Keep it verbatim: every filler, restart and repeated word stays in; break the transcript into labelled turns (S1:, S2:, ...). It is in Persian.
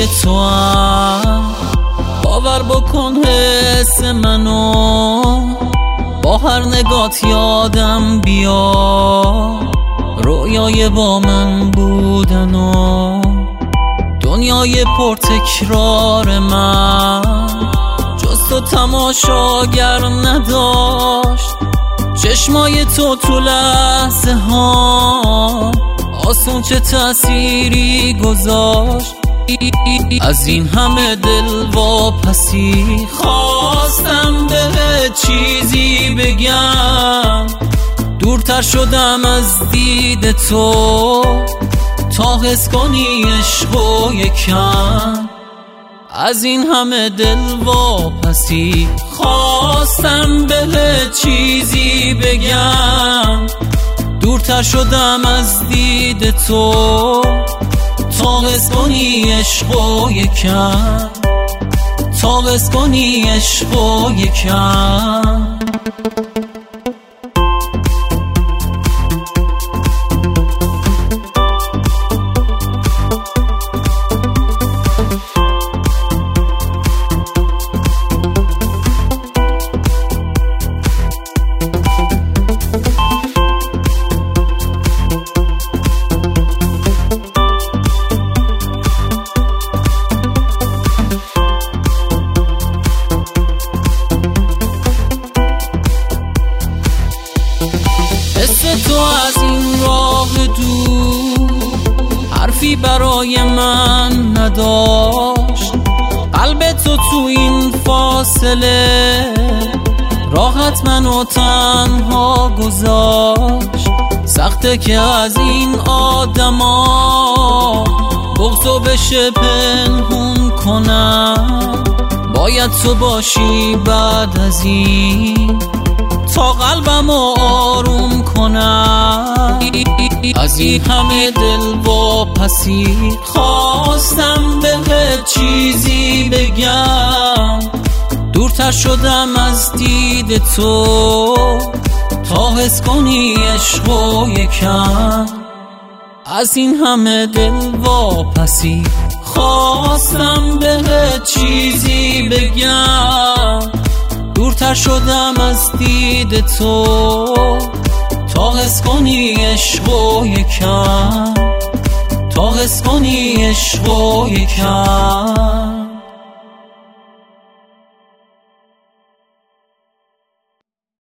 S1: تو هم باور بکن حس منو، با هر نگات یادم بیا رویای با من بودن و دنیای پر تکرار من جز تو تماشاگر نداشت. چشمای تو تو لحظه ها آسون چه تأثیری گذاشت. از این همه دل واپسی خواستم به چیزی بگم، دورتر شدم از دید تو تا حس کنی عشقو یکم. از این همه دل واپسی خواستم به چیزی بگم، دورتر شدم از دید تو تا حس کنی عشقو یکم، تا حس کنی عشقو یکم. تو از این راه دور حرفی برای من نداشت، قلب تو تو این فاصله راحت منو تنها گذاشت. سخته که از این آدما بغضو بشه پنهون کنم، باید تو باشی بعد از این تا قلبمو آروم کنم. از این همه دل واپسی خواستم به چیزی بگم، دورتر شدم از دید تو تا حس کنی عشقو یکم. از این همه دل واپسی خواستم به چیزی بگم، دورتر شدم از دید تو تا حس کنی عشقو یکم، تا حس کنی عشقو یکم.